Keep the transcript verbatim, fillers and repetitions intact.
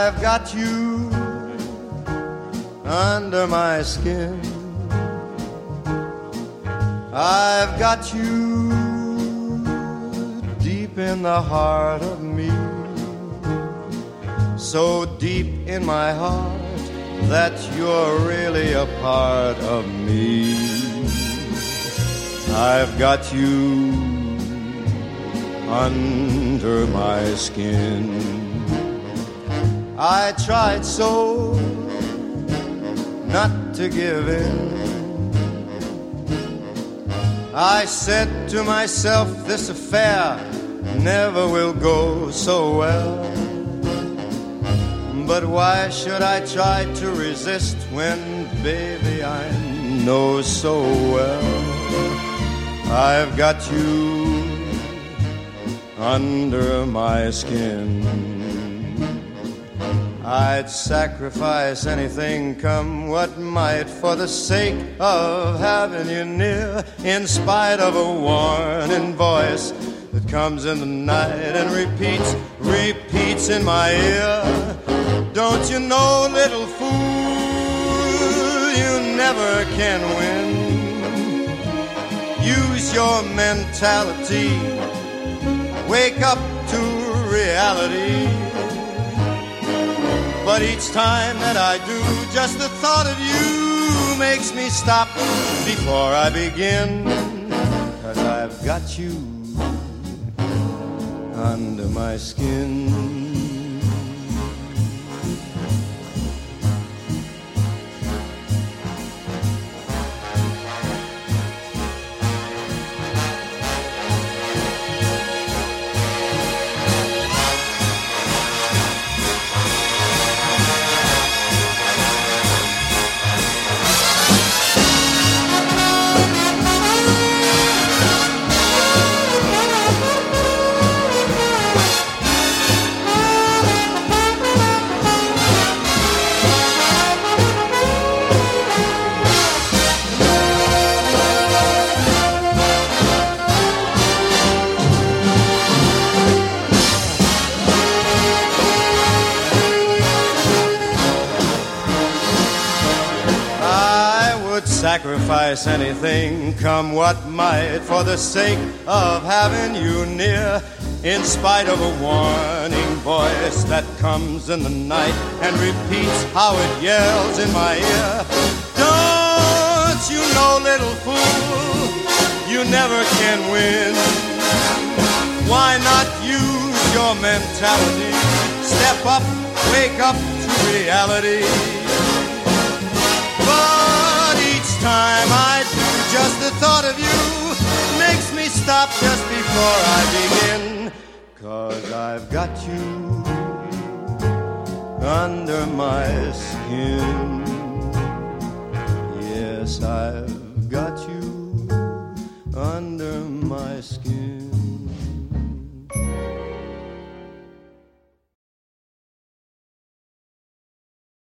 I've got you under my skin. I've got you deep in the heart of me, so deep in my heart that you're really a part of me. I've got you under my skin. I tried so not to give in. I said to myself, this affair never will go so well. But why should I try to resist when, baby, I know so well I've got you under my skin. I'd sacrifice anything, come what might, for the sake of having you near, in spite of a warning voice that comes in the night and repeats, repeats in my ear. Don't you know, little fool, you never can win. Use your mentality, wake up to reality. But each time that I do, just the thought of you makes me stop before I begin. 'Cause I've got you under my skin. Sacrifice anything, come what might, for the sake of having you near, in spite of a warning voice that comes in the night and repeats how it yells in my ear. Don't you know, little fool, you never can win. Why not use your mentality? Step up, wake up to reality. But each time I do, just the thought of you makes me stop just before I begin. 'Cause I've got you under my skin. Yes, I've got you under my skin.